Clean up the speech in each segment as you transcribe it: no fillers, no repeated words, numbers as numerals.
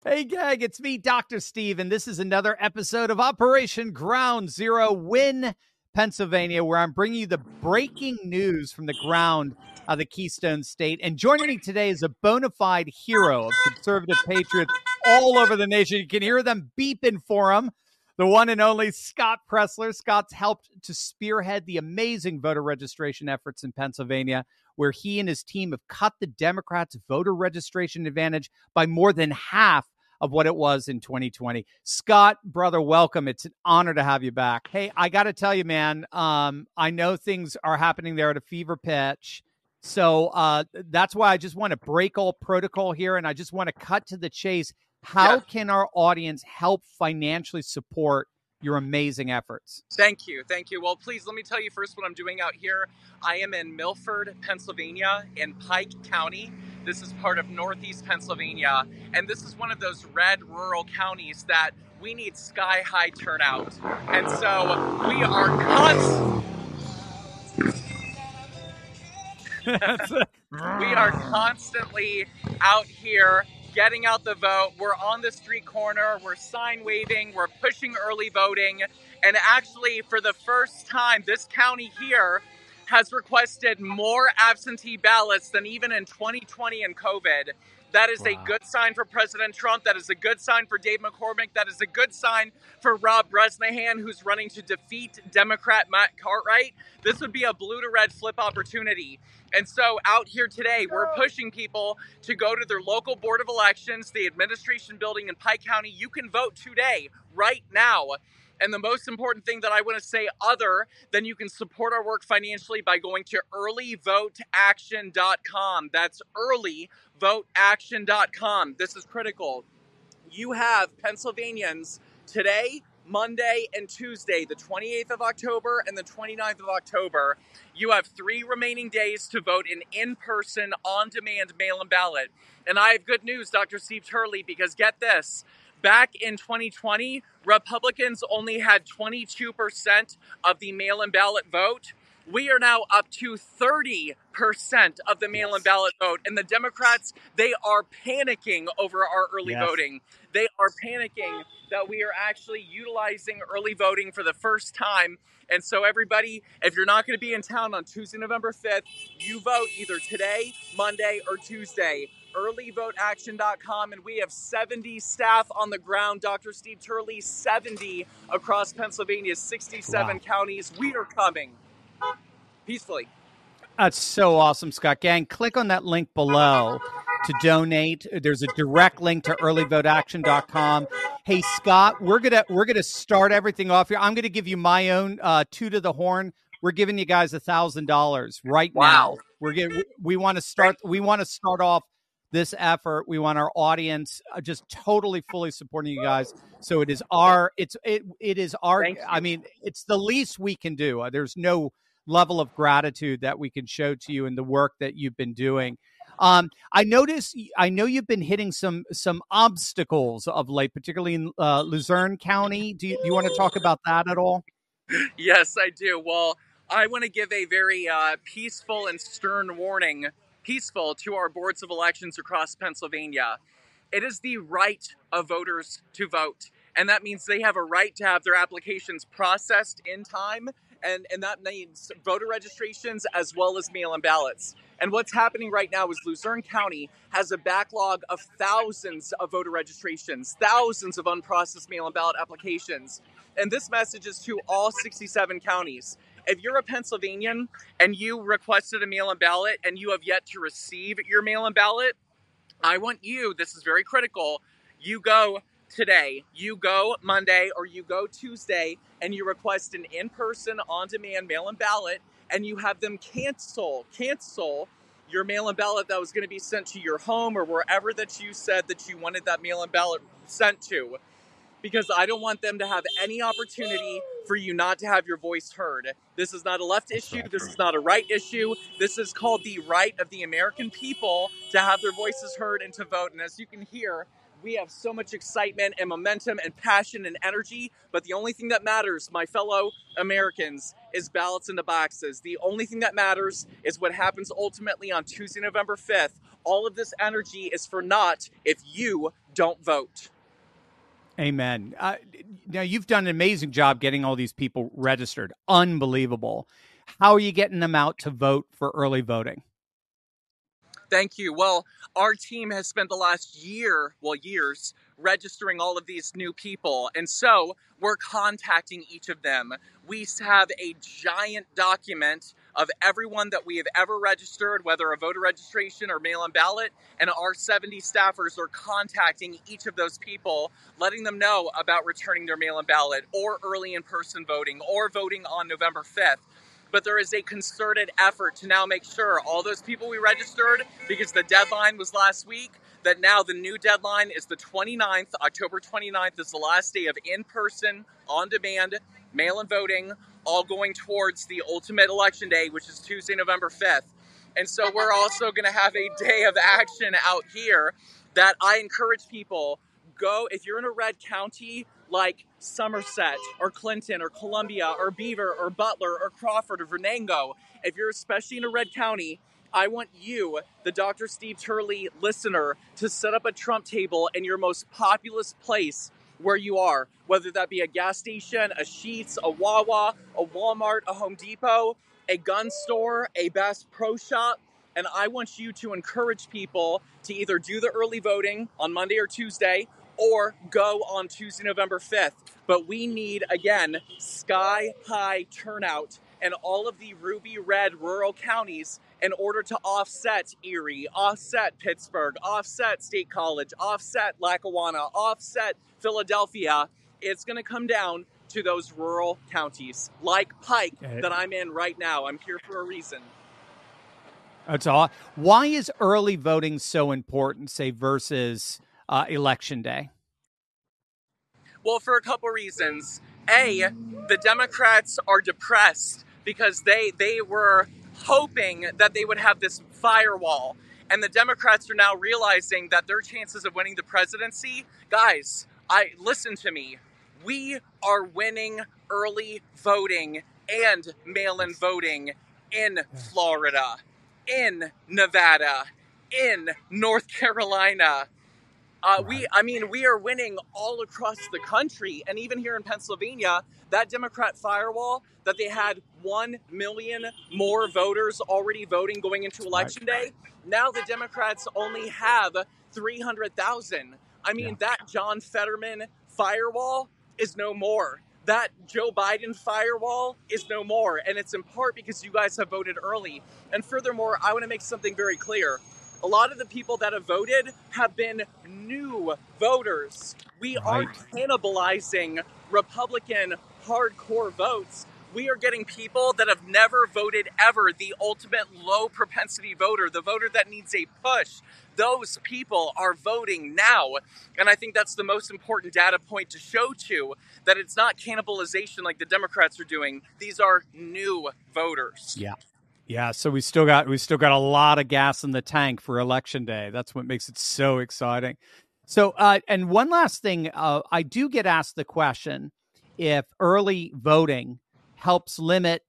Hey, gang, it's me, Dr. Steve, and this is another episode of Operation Ground Zero, Wynne, Pennsylvania, where I'm bringing you the breaking news from the ground of the Keystone State. And joining me today is a bona fide hero of conservative patriots all over the nation. You can hear them beeping for him. The one and only Scott Presler. Scott's helped to spearhead the amazing voter registration efforts in Pennsylvania, where he and his team have cut the Democrats' voter registration advantage by more than half of what it was in 2020. Scott, brother, welcome. It's an honor to have you back. Hey, I got to tell you, man, I know things are happening there at a fever pitch. So that's why I just want to break all protocol here, and I just want to cut to the chase. How can our audience help financially support your amazing efforts? Thank you. Well, please, let me tell you first what I'm doing out here. I am in Milford, Pennsylvania, in Pike County. This is part of Northeast Pennsylvania, and this is one of those red rural counties that we need sky-high turnout. And so we are constantly out here getting out the vote. We're on the street corner, we're sign waving, we're pushing early voting, and actually for the first time, this county here has requested more absentee ballots than even in 2020 and COVID. That is a good sign for President Trump. That is a good sign for Dave McCormick. That is a good sign for Rob Bresnahan, who's running to defeat Democrat Matt Cartwright. This would be a blue to red flip opportunity. And so out here today, we're pushing people to go to their local board of elections, the administration building in Pike County. You can vote today, right now. And the most important thing that I want to say, other than you can support our work financially by going to earlyvoteaction.com. That's earlyvoteaction.com. This is critical. You have Pennsylvanians today, Monday, and Tuesday, the 28th of October and the 29th of October. You have 3 remaining days to vote in-person, on-demand mail-in ballot. And I have good news, Dr. Steve Turley, because get this. Back in 2020, Republicans only had 22% of the mail-in ballot vote. We are now up to 30% of the mail-in ballot vote. And the Democrats, they are panicking over our early voting. They are panicking that we are actually utilizing early voting for the first time. And so everybody, if you're not going to be in town on Tuesday, November 5th, you vote either today, Monday, or Tuesday. earlyvoteaction.com, and we have 70 staff on the ground. Dr. Steve Turley, 70 across Pennsylvania, 67 counties. We are coming peacefully. That's so awesome, Scott. Gang, click on that link below to donate. There's a direct link to earlyvoteaction.com. Hey, Scott, we're gonna start everything off here. I'm gonna give you my own toot of the horn. We're giving you guys $1,000 right now. We want to start off this effort. We want our audience just totally fully supporting you guys. So it is our I mean, it's the least we can do. There's no level of gratitude that we can show to you in the work that you've been doing. I know you've been hitting some obstacles of late, particularly in Luzerne County. Do you want to talk about that at all? Yes, I do. Well, I want to give a very peaceful and stern warning, peaceful, to our boards of elections across Pennsylvania. It is the right of voters to vote, and that means they have a right to have their applications processed in time, and that means voter registrations as well as mail-in ballots. And what's happening right now is Luzerne County has a backlog of thousands of voter registrations, thousands of unprocessed mail-in ballot applications. And this message is to all 67 counties. If you're a Pennsylvanian and you requested a mail-in ballot and you have yet to receive your mail-in ballot, I want you, this is very critical, you go today, you go Monday, or you go Tuesday, and you request an in-person, on-demand mail-in ballot, and you have them cancel your mail-in ballot that was going to be sent to your home or wherever that you said that you wanted that mail-in ballot sent to. Because I don't want them to have any opportunity for you not to have your voice heard. This is not a left issue. This is not a right issue. This is called the right of the American people to have their voices heard and to vote. And as you can hear, we have so much excitement and momentum and passion and energy. But the only thing that matters, my fellow Americans, is ballots in the boxes. The only thing that matters is what happens ultimately on Tuesday, November 5th. All of this energy is for naught if you don't vote. Amen. Now, you've done an amazing job getting all these people registered. Unbelievable. How are you getting them out to vote for early voting? Thank you. Well, our team has spent the last years, registering all of these new people. And so we're contacting each of them. We have a giant document of everyone that we have ever registered, whether a voter registration or mail-in ballot. And our 70 staffers are contacting each of those people, letting them know about returning their mail-in ballot or early in-person voting or voting on November 5th. But there is a concerted effort to now make sure all those people we registered, because the deadline was last week, that now the new deadline is the 29th. October 29th is the last day of in-person, on-demand, mail-in voting, all going towards the ultimate election day, which is Tuesday, November 5th. And so we're also going to have a day of action out here that I encourage people, go, if you're in a red county, like Somerset or Clinton or Columbia or Beaver or Butler or Crawford or Venango, if you're especially in a red county, I want you, the Dr. Steve Turley listener, to set up a Trump table in your most populous place where you are, whether that be a gas station, a Sheetz, a Wawa, a Walmart, a Home Depot, a gun store, a Bass Pro Shop. And I want you to encourage people to either do the early voting on Monday or Tuesday, or go on Tuesday, November 5th. But we need, again, sky-high turnout in all of the ruby red rural counties in order to offset Erie, offset Pittsburgh, offset State College, offset Lackawanna, offset Philadelphia. It's going to come down to those rural counties, like Pike, that I'm in right now. I'm here for a reason. That's all. Why is early voting so important, say, versus election day? Well, for a couple reasons. A, the Democrats are depressed because they were hoping that they would have this firewall. And the Democrats are now realizing that their chances of winning the presidency, guys, listen to me. We are winning early voting and mail-in voting in Florida, in Nevada, in North Carolina. We are winning all across the country. And even here in Pennsylvania, that Democrat firewall that they had 1 million more voters already voting going into election day. Now the Democrats only have 300,000. That John Fetterman firewall is no more. That Joe Biden firewall is no more. And it's in part because you guys have voted early. And furthermore, I want to make something very clear. A lot of the people that have voted have been new voters. We aren't cannibalizing Republican hardcore votes. We are getting people that have never voted ever, the ultimate low propensity voter, the voter that needs a push. Those people are voting now. And I think that's the most important data point to show to, that it's not cannibalization like the Democrats are doing. These are new voters. Yeah, so we still got a lot of gas in the tank for election day. That's what makes it so exciting. So, and one last thing, I do get asked the question if early voting helps limit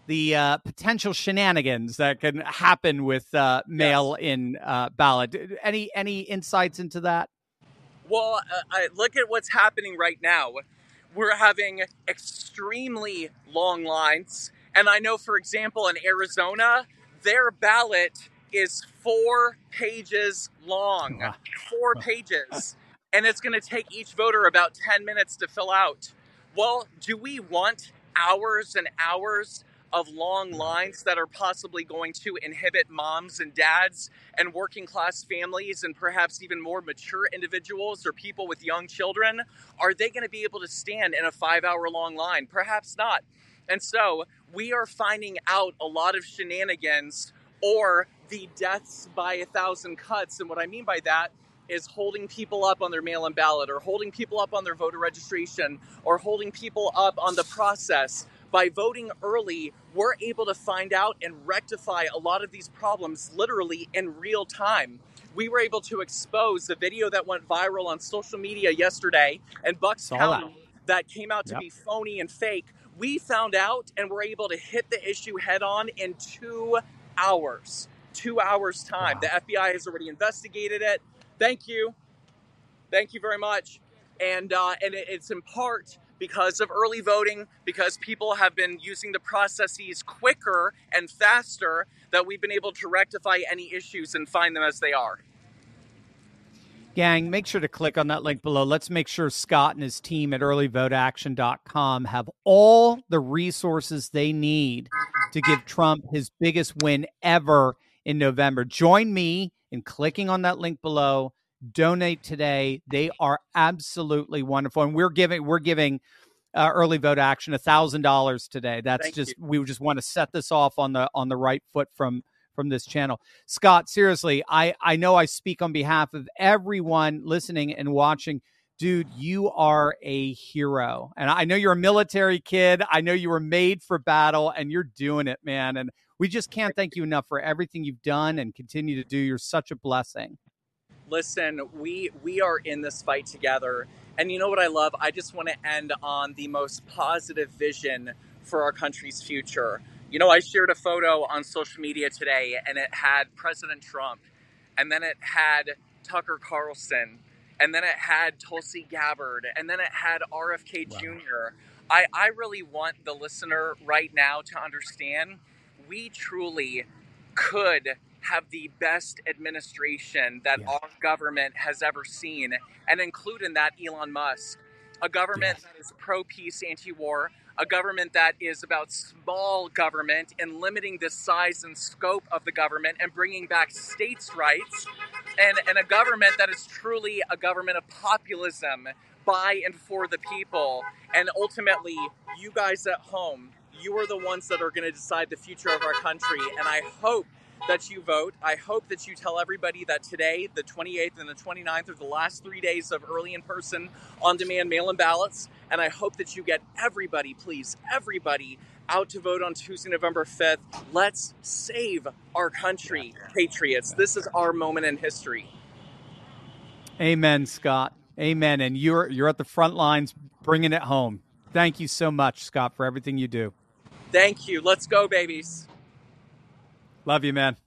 the potential shenanigans that can happen with mail-in ballot. Any insights into that? Well, I look at what's happening right now. We're having extremely long lines. And I know, for example, in Arizona, their ballot is 4 pages long. 4 pages. And it's going to take each voter about 10 minutes to fill out. Well, do we want hours and hours of long lines that are possibly going to inhibit moms and dads and working class families and perhaps even more mature individuals or people with young children? Are they going to be able to stand in a 5-hour long line? Perhaps not. And so we are finding out a lot of shenanigans, or the deaths by 1,000 cuts. And what I mean by that is holding people up on their mail-in ballot, or holding people up on their voter registration, or holding people up on the process. By voting early, we're able to find out and rectify a lot of these problems literally in real time. We were able to expose the video that went viral on social media yesterday in Bucks County that came out to be phony and fake. We found out and were able to hit the issue head on in 2 hours. 2 hours time. The FBI has already investigated it. Thank you. Thank you very much. And it's in part because of early voting, because people have been using the processes quicker and faster, that we've been able to rectify any issues and find them as they are. Gang, make sure to click on that link below. Let's make sure Scott and his team at earlyvoteaction.com have all the resources they need to give Trump his biggest win ever in November. Join me in clicking on that link below. Donate today. They are absolutely wonderful. And we're giving Early Vote Action $1,000 today. That's we just want to set this off on the right foot from this channel. Scott, seriously, I know I speak on behalf of everyone listening and watching. Dude, you are a hero. And I know you're a military kid. I know you were made for battle, and you're doing it, man. And we just can't thank you enough for everything you've done and continue to do. You're such a blessing. Listen, we are in this fight together. And you know what I love? I just want to end on the most positive vision for our country's future. You know, I shared a photo on social media today, and it had President Trump, and then it had Tucker Carlson, and then it had Tulsi Gabbard, and then it had RFK Jr. I really want the listener right now to understand we truly could have the best administration that our government has ever seen, and include in that Elon Musk, a government that is pro-peace, anti-war, a government that is about small government and limiting the size and scope of the government and bringing back states' rights, and a government that is truly a government of populism by and for the people. And ultimately, you guys at home, you are the ones that are going to decide the future of our country. And I hope that you vote. I hope that you tell everybody that today, the 28th and the 29th, are the last 3 days of early in-person, on-demand mail-in ballots. And I hope that you get everybody, please, everybody, out to vote on Tuesday, November 5th. Let's save our country, patriots. This is our moment in history. Amen, Scott. Amen. And you're at the front lines bringing it home. Thank you so much, Scott, for everything you do. Thank you. Let's go, babies. Love you, man.